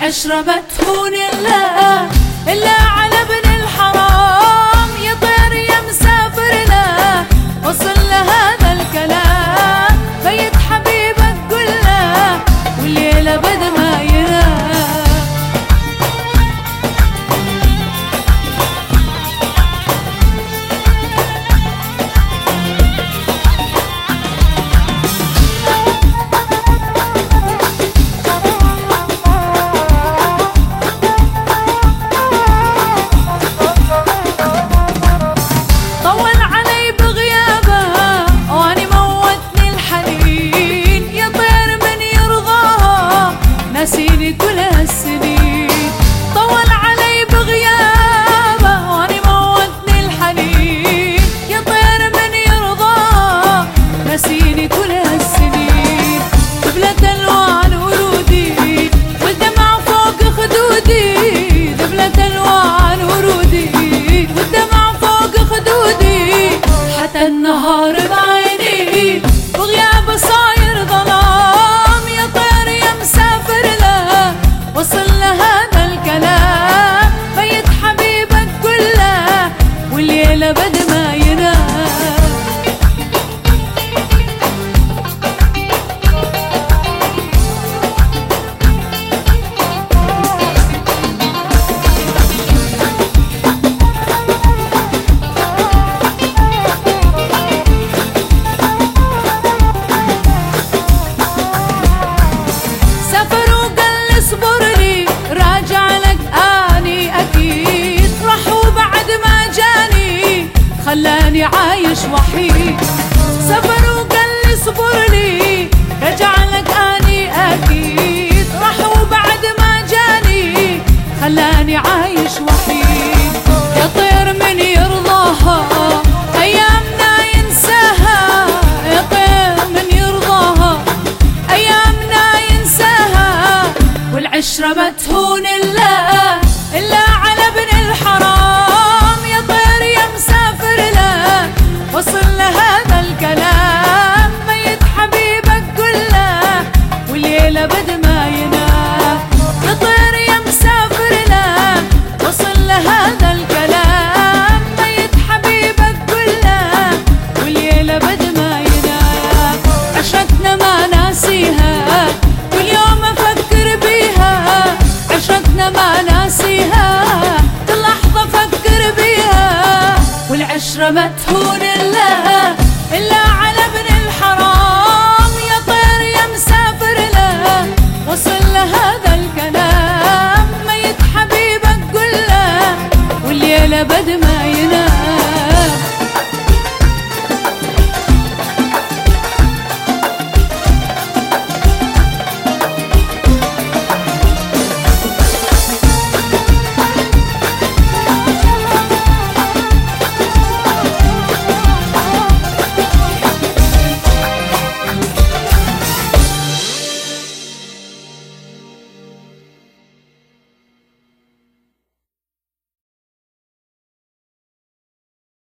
والعشرة ما تهون إلا على ابن الحرام. يا طير يا مسافر له وصل لهذا الكلام، بيت حبيبك قل له والليلة بد ما ينام. ناسيني كل هالسنين، طول علي بغيابه واني موتني الحنين. يا طير من يرضى ناسيني كل هالسنين، دبلة الوان ورودي والدمع فوق خدودي. دبلة الوان ورودي والدمع فوق خدودي، حتى النهار بعيني بغيابه صاير ظلام. يا طير يا مسافر وصل لهذا الكلام، بيت حبيبك قل له والليلة بد ما ينام. خلاني عايش وحيد، سفر وقال لي اصبر لي، رجع لك اني اكيد. راح وبعد ما جاني خلاني عايش وحيد. يا طير من يرضاها ايامنا ينساها، يا طير من يرضاها ايامنا ينساها. والعشرة ما تهون إلا على ابن الحرام. يا طير يا مسافر له وصل لهذا الكلام، بيت حبيبك قل له والليلة بد ما ينام. يا طير يا مسافر له وصل لهذا الكلام، بيت حبيبك قل له والليلة بد ما ينام. عشرتنا ما ناسيها كل يوم افكر بيها، عشرتنا ما ناسيها كل لحظة افكر بيها. والعشرة ما تهون